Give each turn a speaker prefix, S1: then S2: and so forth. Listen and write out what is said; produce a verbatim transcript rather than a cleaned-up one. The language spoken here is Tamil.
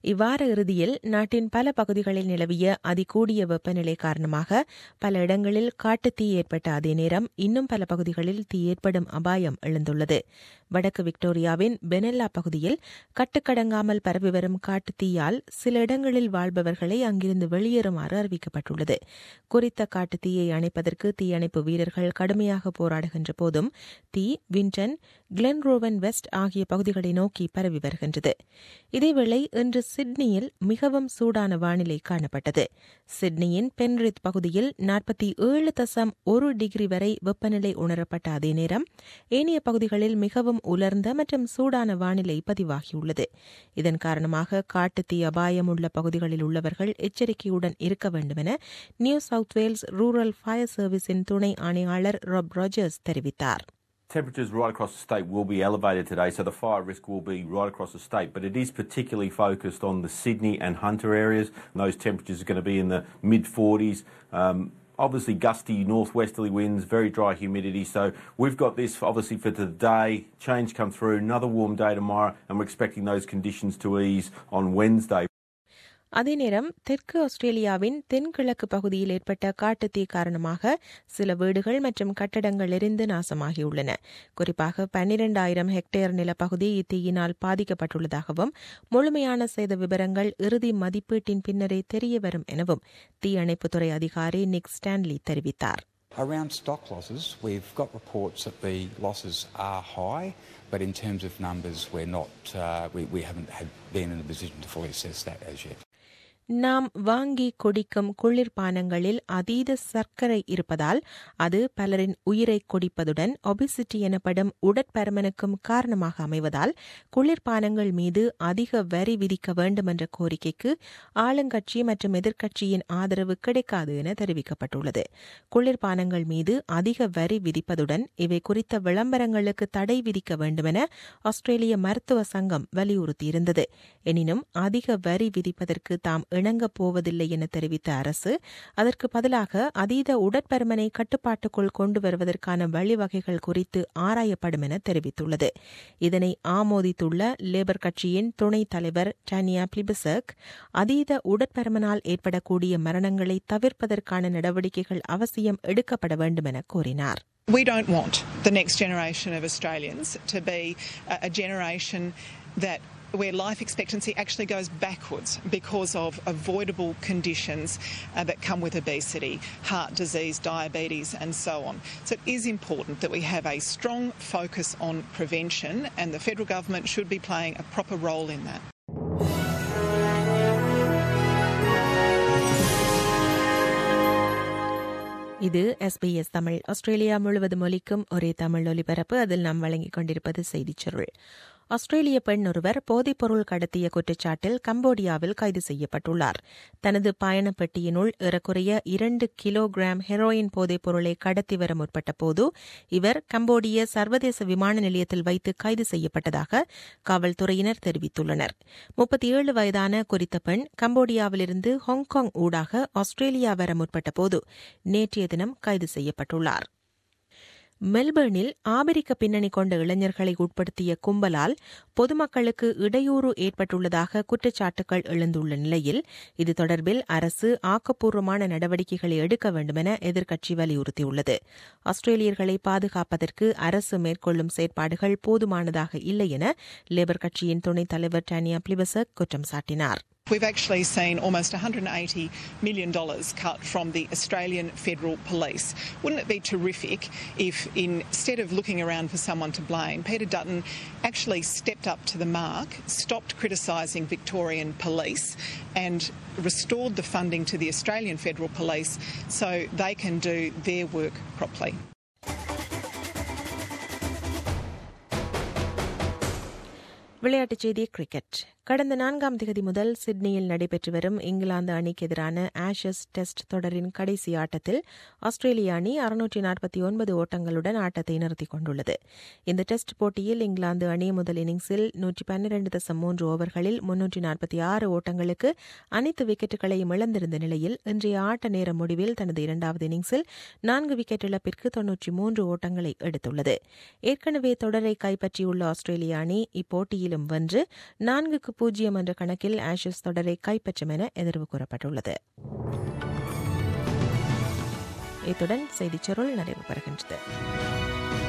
S1: இவ்வார இறுதியில் நாட்டின் பல பகுதிகளில் நிலவிய அதிகூடிய வெப்பநிலை காரணமாக பல இடங்களில் காட்டுத் தீ ஏற்பட்ட அதே நேரம் இன்னும் பல பகுதிகளில் தீ ஏற்படும் அபாயம் எழுந்துள்ளது. வடக்கு விக்டோரியாவின் பெனெல்லா பகுதியில் கட்டுக்கடங்காமல் பரவி வரும் காட்டுத் தீயால் சில இடங்களில் வாழ்பவர்களை அங்கிருந்து வெளியேறுமாறு அறிவிக்கப்பட்டுள்ளது. குறித்த காட்டுத் தீயை அணைப்பதற்கு தீயணைப்பு வீரர்கள் கடுமையாக போராடுகின்ற போதும் தீ வின்டன், கிளென்ரோவன் வெஸ்ட் ஆகிய பகுதிகளை நோக்கி பரவி வருகின்றது. இதேவேளை இன்று சிட்னியில் மிகவும் சூடான வானிலை காணப்பட்டது. சிட்னியின் பென்ரித் பகுதியில் நாற்பத்தி ஏழு தசம் ஒரு டிகிரி வரை வெப்பநிலை உணரப்பட்ட அதே நேரம் ஏனைய பகுதிகளில் மிகவும் உலர்ந்த மற்றும் சூடான வானிலை பதிவாகியுள்ளது. இதன் காரணமாக காட்டுத் தீ அபாயம் உள்ள பகுதிகளில் உள்ளவர்கள் எச்சரிக்கையுடன் இருக்க வேண்டும் என New South Wales rural fire சர்வீஸின் துணை ஆணையாளர் ராப் ராஜர்ஸ் தெரிவித்தார்.
S2: Temperatures right across the state will be elevated today, so the fire risk will be right across the state, but it is particularly focused on the Sydney and Hunter areas, and those temperatures are going to be in the mid forties. Um, obviously gusty northwesterly winds, very dry humidity, so we've got this obviously for today. Change come through, another warm day tomorrow, and we're expecting those conditions to ease on Wednesday.
S1: அதே நேரம் தெற்கு ஆஸ்திரேலியாவின் தென்கிழக்கு பகுதியில் ஏற்பட்ட காட்டுத்தீ காரணமாக சில வீடுகள் மற்றும் கட்டடங்கள் எரிந்து நாசமாகியுள்ளன. குறிப்பாக பன்னிரண்டாயிரம் ஹெக்டேர் நிலப்பகுதி இத்தீயினால் பாதிக்கப்பட்டுள்ளதாகவும் முழுமையான சேத விவரங்கள் இறுதி மதிப்பீட்டின் பின்னரே தெரியவரும் எனவும் தீயணைப்புத்துறை அதிகாரி நிக் ஸ்டான்லி தெரிவித்தார்.
S3: Around stock losses, we've got reports that the losses are high, but in terms of numbers, we're not. Uh, we, we haven't had been in a position to fully assess that as yet.
S1: நாம் வாங்கி குடிக்கும் குளிர்பானங்களில் அதீத சர்க்கரை இருப்பதால் அது பலரின் உயிரை கொடிப்பதுடன் ஒபிசிட்டி எனப்படும் உடற்பருமனுக்கும் காரணமாக அமைவதால் குளிர்பானங்கள் மீது அதிக வரி விதிக்க வேண்டும் என்ற கோரிக்கைக்கு ஆளுங்கட்சி மற்றும் எதிர்க்கட்சியின் ஆதரவு கிடைக்காது என தெரிவிக்கப்பட்டுள்ளது. குளிர்பானங்கள் மீது அதிக வரி விதிப்பதுடன் இவை குறித்த விளம்பரங்களுக்கு தடை விதிக்க வேண்டும் என ஆஸ்திரேலிய மருத்துவ சங்கம் வலியுறுத்தியிருந்தது. எனினும் அதிக வரி விதிப்பதற்கு தாம் இணங்கப் போவதில்லை என தெரிவித்த அரசு அதற்கு பதிலாக அதீத உடற்பருமனை கட்டுப்பாட்டுக்குள் கொண்டு வருவதற்கான வழிவகைகள் குறித்து ஆராயப்படும் என தெரிவித்துள்ளது. இதனை ஆமோதித்துள்ள லேபர் கட்சியின் துணைத் தலைவர் டானியா பிளிபசக் அதீத உடற்பருமனால் ஏற்படக்கூடிய மரணங்களை தவிர்ப்பதற்கான நடவடிக்கைகள் அவசியம் எடுக்கப்பட வேண்டும் என கூறினார்.
S4: We don't want the next generation of Australians to be a generation that where life expectancy actually goes backwards because of avoidable conditions uh, that come with obesity, heart disease, diabetes and so on. So it is important that we have a strong focus on prevention, and the federal government should be playing a proper role in that.
S1: இது எஸ்பிஎஸ் தமிழ். ஆஸ்திரேலியா முழுவதும் ஒலிக்கும் ஒரே தமிழ் ஒலிபரப்பு. அதில் நாம் வழங்கிக் கொண்டிருப்பது செய்திச் சுருள். ஆஸ்திரேலிய பெண் ஒருவர் போதைப்பொருள் கடத்திய குற்றச்சாட்டில் கம்போடியாவில் கைது செய்யப்பட்டுள்ளார். தனது பயணப் பெட்டியினுள் ஏறக்குறைய இரண்டு கிலோகிராம் ஹெரோயின் போதைப்பொருளை கடத்தி வர முற்பட்ட போது இவர் கம்போடிய சர்வதேச விமான நிலையத்தில் வைத்து கைது செய்யப்பட்டதாக காவல்துறையினர் தெரிவித்துள்ளனர். முப்பத்தி ஏழு வயதான குறித்த பெண் கம்போடியாவிலிருந்து ஹாங்காங் ஊடாக ஆஸ்திரேலியா வர முற்பட்ட போது நேற்றைய தினம் கைது செய்யப்பட்டுள்ளார். மெல்பர்னில் ஆபிரிக்க பின்னணி கொண்ட இளைஞர்களை உட்படுத்திய கும்பலால் பொதுமக்களுக்கு இடையூறு ஏற்பட்டுள்ளதாக குற்றச்சாட்டுகள் எழுந்துள்ள நிலையில் இது தொடர்பில் அரசு ஆக்கப்பூர்வமான நடவடிக்கைகளை எடுக்க வேண்டுமென எதிர்க்கட்சி வலியுறுத்தியுள்ளது. ஆஸ்திரேலியர்களை பாதுகாப்பதற்கு அரசு மேற்கொள்ளும் செயற்பாடுகள் போதுமானதாக இல்லை என லேபர் கட்சியின் துணைத் தலைவர் டானியா பிளிபசக் குற்றம் சாட்டினார்.
S4: We've actually seen almost one hundred eighty million dollars cut from the Australian Federal Police. Wouldn't it be terrific if, instead of looking around for someone to blame, Peter Dutton actually stepped up to the mark, stopped criticising Victorian police and restored the funding to the Australian Federal Police so they can do their work properly.
S1: விளையாட்டுச் செய்தி. கிரிக்கெட். கடந்த நான்காம் தேதி முதல் சிட்னியில் நடைபெற்று வரும் இங்கிலாந்து அணிக்கு எதிரான ஆஷஸ் டெஸ்ட் தொடரின் கடைசி ஆட்டத்தில் ஆஸ்திரேலிய அணி அறுநூற்று நாற்பத்தி ஒன்பது ஓட்டங்களுடன் ஆட்டத்தை நிறுத்திக் கொண்டுள்ளது. இந்த டெஸ்ட் போட்டியில் இங்கிலாந்து அணி முதல் இன்னிங்ஸில் நூற்றி பன்னிரண்டு தசம் மூன்று ஓவர்களில் முன்னூற்றி நாற்பத்தி ஆறு ஓட்டங்களுக்கு அனைத்து விக்கெட்டுகளையும் இழந்திருந்த நிலையில் இன்றைய ஆட்ட நேர முடிவில் தனது இரண்டாவது இன்னிங்ஸில் நான்கு விக்கெட் இழப்பிற்கு தொன்னூற்றி மூன்று ஓட்டங்களை எடுத்துள்ளது. ஏற்கனவே தொடரை கைப்பற்றியுள்ள ஆஸ்திரேலிய அணி இப்போட்டியிலும் வென்று நான்குக்கு பூஜ்ஜியம் என்ற கணக்கில் ஆஷஸ் தொடரை கைப்பற்றும் என எதிர்வு கூறப்பட்டுள்ளது. இத்துடன் செய்திச் சுருள் நிறைவு பெறுகின்றது.